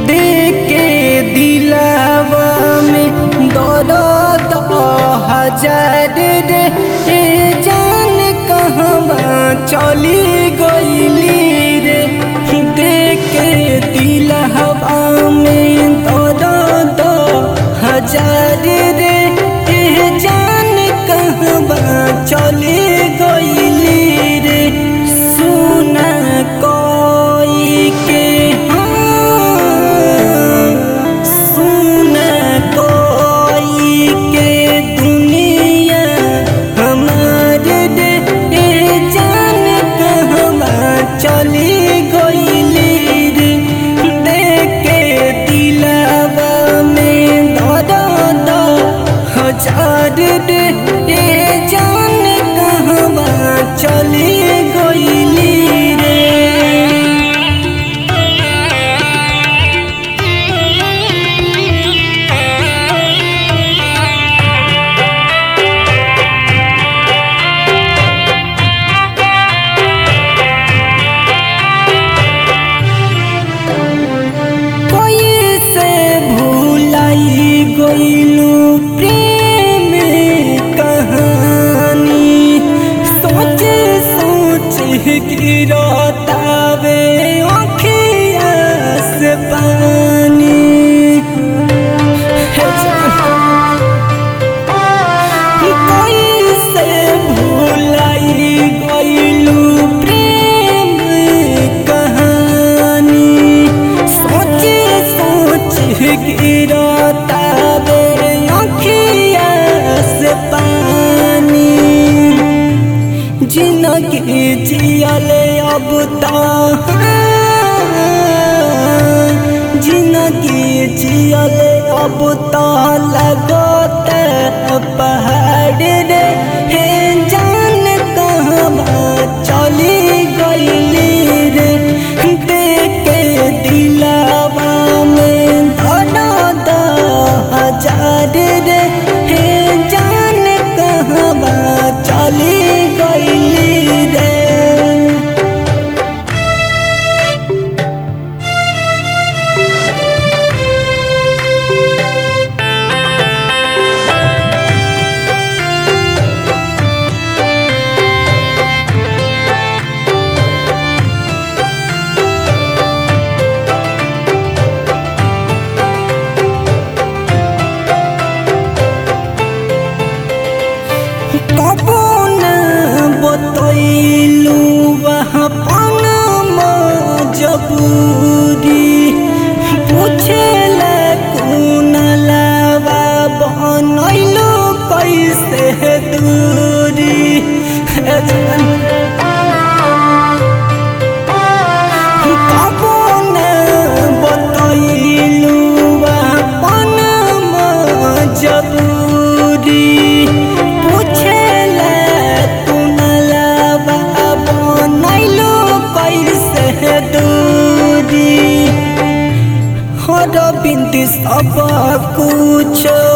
देके दिलावा में दर्द हजार रे जान कहवा चली गईली रे। देके दिलावा में दर्द हजार रे जान कहवा चली गईली रे। सुना कोई के सुना कोई के दुनिया हमारे रे जान कहवा चली गईली रे। देके दिलावा में दर्द हजार रे जान कहवा चली गईली रे। कोई से भुलाई गईलू प्रेम कहानी। सोच सोच गिरतावे आँखिया से पानी। कोई से भुलाई गईलू प्रेम कहानी। सोच सोच गिरतावे आँखिया से पानी। जिंदगी जियले अब जिंदगी जियले अब लगते पहाड़ रे जान कहवा चली गईली रे। देके दिलावा में दर्द हजार रे जान कहवा चली गईली रे। कबो न बतैलू वहाँ पनमा जबूरी। पूछेला कौन लावा बनैलू कैसे दूरी। कबो न बतैलू वहाँ पनमा जबूरी। हर बिंदी सब कुछ